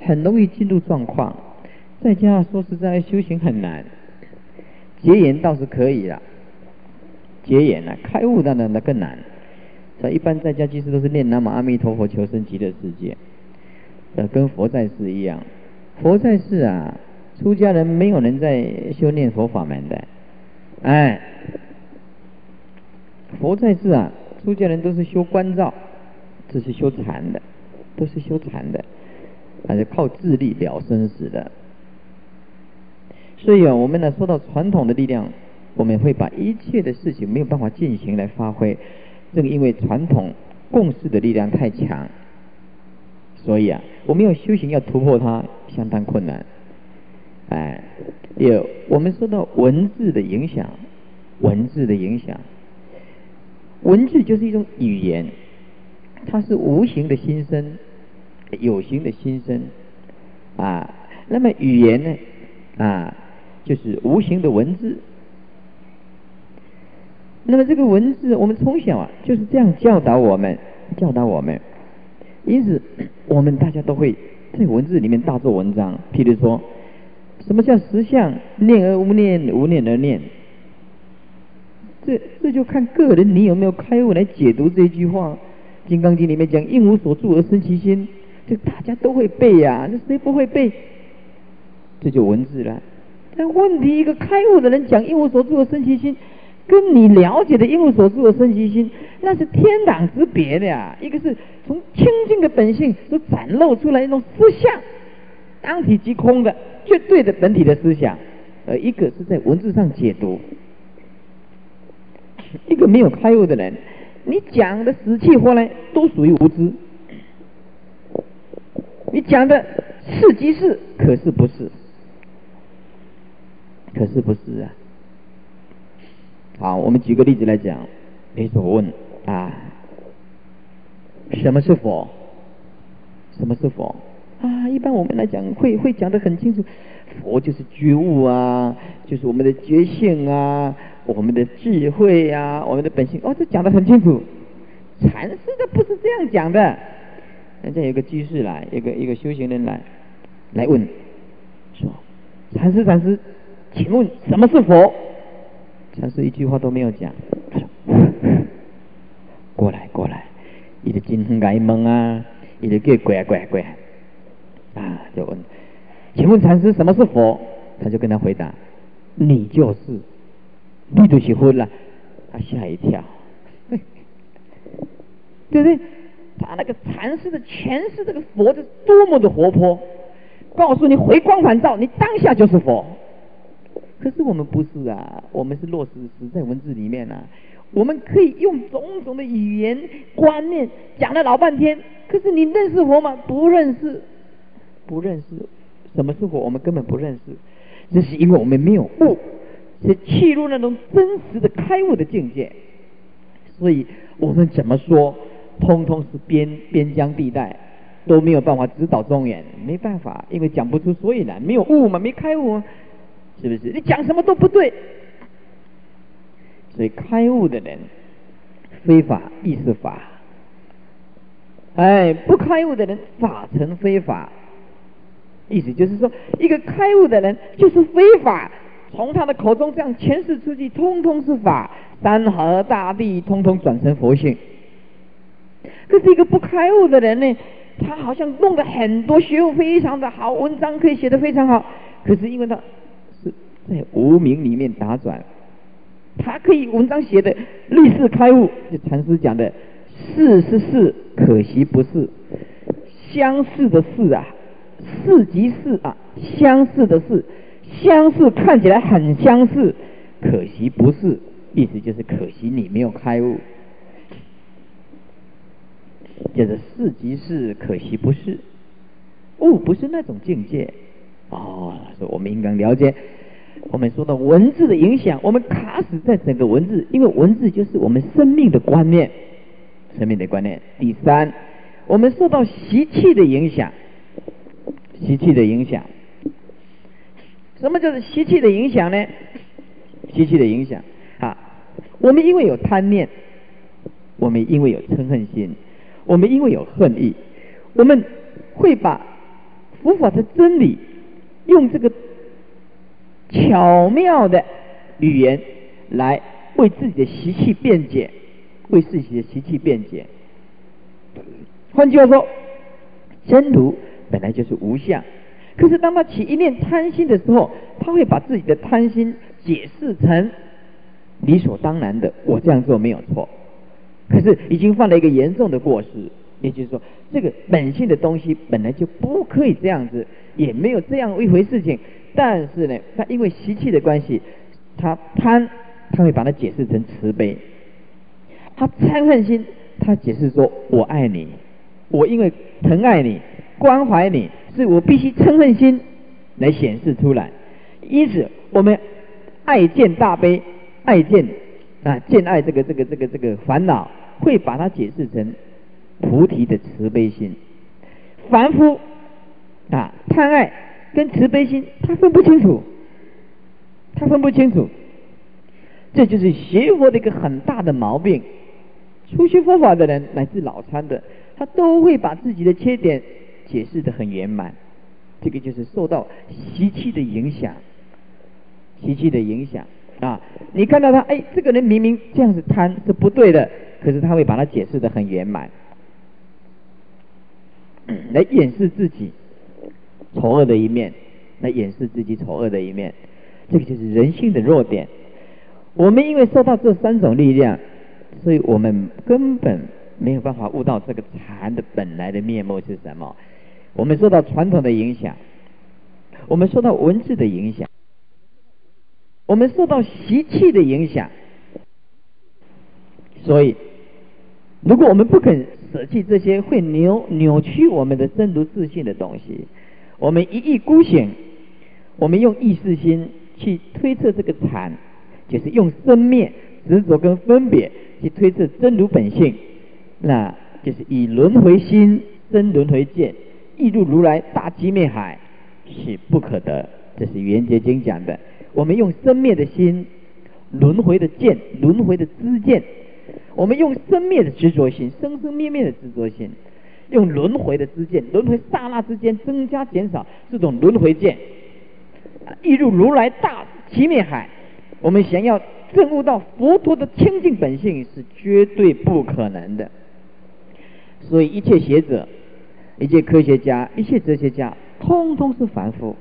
很容易进入状况。在家说实在修行很难，结缘倒是可以了，结缘了，开悟当然那更难。所以一般在家其实都是念南无阿弥陀佛求生极乐世界，跟佛在世一样。佛在世啊，出家人没有人在修念佛法门的，佛在世啊，出家人都是修观照，这是修禅的，都是修禅的，还是靠自力了生死的。所以啊，我们呢说到传统的力量，我们会把一切的事情没有办法进行来发挥，正因为传统共识的力量太强，所以啊，我们要修行要突破它相当困难。我们说到文字的影响，文字就是一种语言，它是无形的心声，有形的心声那么语言呢就是无形的文字。那么这个文字，我们从小就是这样教导我们，因此我们大家都会在文字里面大做文章。譬如说，什么叫实相？念而无念，无念而念。这就看个人你有没有开悟来解读这句话。《金刚经》里面讲应无所住而生其心，这大家都会背呀，这谁不会背？这就文字了。但问题，一个开悟的人讲应无所住而生其心，跟你了解的应无所住而生其心，那是天壤之别的呀。一个是从清净的本性所展露出来一种思想，当体即空的绝对的本体的思想，而一个是在文字上解读。一个没有开悟的人，你讲的死气活来都属于无知，你讲的是即是，可是不是好，我们举个例子来讲。比如说我问什么是佛？一般我们来讲会讲得很清楚，佛就是觉悟就是我们的觉性我们的智慧我们的本性，这讲得很清楚。禅师的不是这样讲的。人家有个居士来，一个修行人来问说，禅师，请问什么是佛？禅师一句话都没有讲。他说过来，他就真远来问他就叫过来就问，请问禅师什么是佛？他就跟他回答，你就是，你就是佛了。他吓一跳，对不对？他那个禅师的诠释这个佛是多么的活泼，告诉你回光返照，你当下就是佛。可是我们不是我们是落实在文字里面我们可以用种种的语言观念讲了老半天，可是你认识佛吗？不认识。什么是佛？我们根本不认识。这是因为我们没有悟，是契入那种真实的开悟的境界。所以我们怎么说，通通是边疆地带，都没有办法指导中原，没办法，因为讲不出所以然，没有悟嘛，没开悟嘛，是不是？你讲什么都不对。所以开悟的人，非法亦是法。不开悟的人，法成非法。意思就是说，一个开悟的人就是非法，从他的口中这样诠释出去，通通是法，山河大地通通转成佛性。可是一个不开悟的人呢，他好像弄得很多学问非常的好，文章可以写得非常好，可是因为他是在无明里面打转，他可以文章写的立誓开悟，就禅师讲的是是是，可惜不是，相似的似似即是相似的是，相似看起来很相似，可惜不是，意思就是可惜你没有开悟。就是是即是，可惜不是，悟不是那种境界。所以我们应该了解，我们说到文字的影响，我们卡死在整个文字，因为文字就是我们生命的观念。第三，我们受到习气的影响。什么叫做习气的影响呢？我们因为有贪念，我们因为有嗔恨心，我们因为有恨意，我们会把佛法的真理，用这个巧妙的语言来为自己的习气辩解，为自己的习气辩解。换句话说，真如本来就是无相，可是当他起一念贪心的时候，他会把自己的贪心解释成理所当然的，我这样做没有错，可是已经犯了一个严重的过失。也就是说，这个本性的东西本来就不可以这样子，也没有这样一回事情，但是呢，他因为习气的关系，他会把它解释成慈悲。他嗔恨心，他解释说我爱你，我因为疼爱你关怀你，所以我必须嗔恨心来显示出来。因此我们爱见大悲，爱见见爱这个烦恼，会把它解释成菩提的慈悲心。凡夫贪爱跟慈悲心他分不清楚，这就是学佛的一个很大的毛病。初学佛法的人乃至脑残的，他都会把自己的缺点解释得很圆满，这个就是受到习气的影响。你看到他这个人明明这样子贪是不对的，可是他会把它解释得很圆满，来掩饰自己丑恶的一面，这个就是人性的弱点。我们因为受到这三种力量，所以我们根本没有办法悟到这个禅的本来的面目是什么。我们受到传统的影响，我们受到文字的影响，我们受到习气的影响，所以如果我们不肯舍弃这些会扭曲我们的真如自信的东西，我们一意孤行，我们用意识心去推测这个禅，就是用生灭执着跟分别去推测真如本性，那就是以轮回心生轮回见，亦入如来大寂灭海，是不可得。这是圆觉经讲的。我们用生灭的心，轮回的见，轮回的知见，我们用生灭的执着心，生生灭灭的执着心，用轮回的知见，轮回刹那之间增加减少，这种轮回见，亦入如来大寂灭海，我们想要证悟到佛陀的清净本性是绝对不可能的。所以一切学者，一切科学家，一切哲学家，通通是凡夫。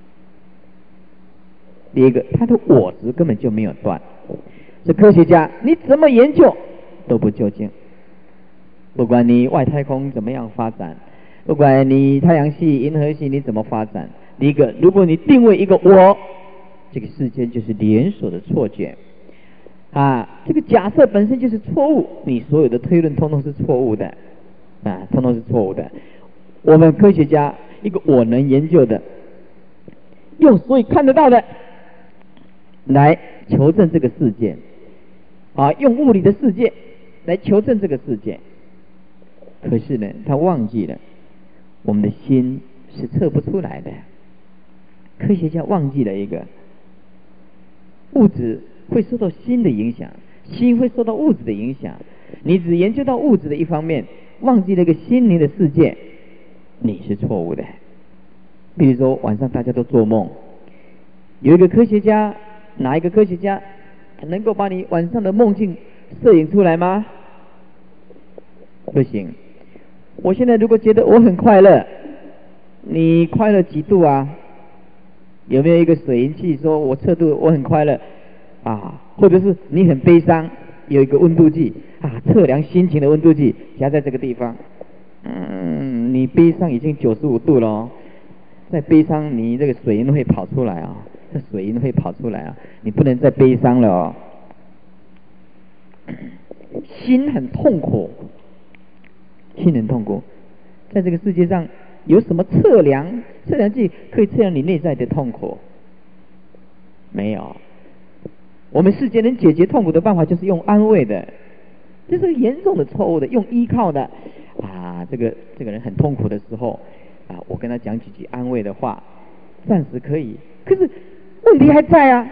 第一个，他的我执根本就没有断。是科学家，你怎么研究都不究竟。不管你外太空怎么样发展，不管你太阳系、银河系你怎么发展，第一个，如果你定位一个我，这个世间就是连锁的错觉。这个假设本身就是错误，你所有的推论通通是错误的，通通是错误的。我们科学家一个我能研究的，用所以看得到的来求证这个世界，用物理的世界来求证这个世界。可是呢，他忘记了我们的心是测不出来的。科学家忘记了一个，物质会受到心的影响，心会受到物质的影响。你只研究到物质的一方面，忘记了一个心灵的世界，你是错误的。比如说晚上大家都做梦，有一个科学家，哪一个科学家能够把你晚上的梦境摄影出来吗？不行。我现在如果觉得我很快乐，你快乐几度啊？有没有一个水银器说我测度我很快乐或者是你很悲伤，有一个温度计测量心情的温度计夹在这个地方，你悲伤已经95度了再悲伤你这个水银会跑出来这水银会跑出来你不能再悲伤了心很痛苦，在这个世界上有什么测量计可以测量你内在的痛苦？没有。我们世界能解决痛苦的办法就是用安慰的，这是严重的错误的，用依靠的这个人很痛苦的时候我跟他讲几句安慰的话，暂时可以，可是问题还在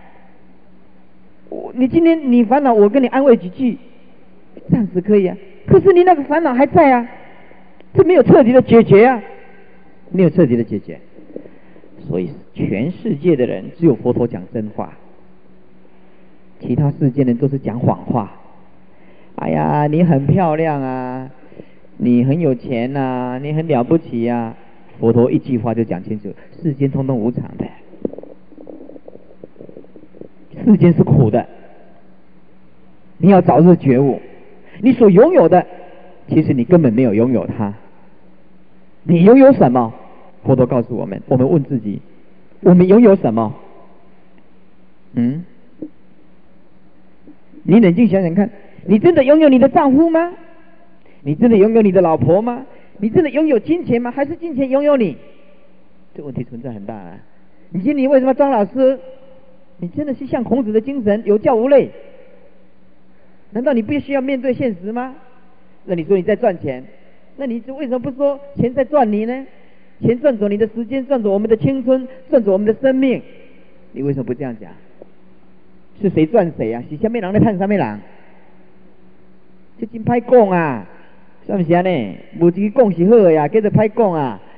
你今天你烦恼，我跟你安慰几句暂时可以可是你那个烦恼还在这没有彻底的解决没有彻底的解决。所以全世界的人只有佛陀讲真话，其他世界人都是讲谎话。哎呀，你很漂亮啊，你很有钱啊，你很了不起啊，佛陀一句话就讲清楚，世间通通无常的，世间是苦的，你要早日觉悟。你所拥有的其实你根本没有拥有它。你拥有什么？佛陀告诉我们，我们问自己，我们拥有什么？你冷静想想看，你真的拥有你的丈夫吗？你真的拥有你的老婆吗？你真的拥有金钱吗？还是金钱拥有你？这问题存在很大啊！你今天为什么张老师？你真的是像孔子的精神，有教无类？难道你必须要面对现实吗？那你说你在赚钱，那你为什么不说钱在赚你呢？钱赚走你的时间，赚走我们的青春，赚走我们的生命，你为什么不这样讲？是谁赚谁啊？是什么人在赚什么人？这真歹讲啊！是不是啊呢？无一个讲是好的呀，叫做歹讲啊！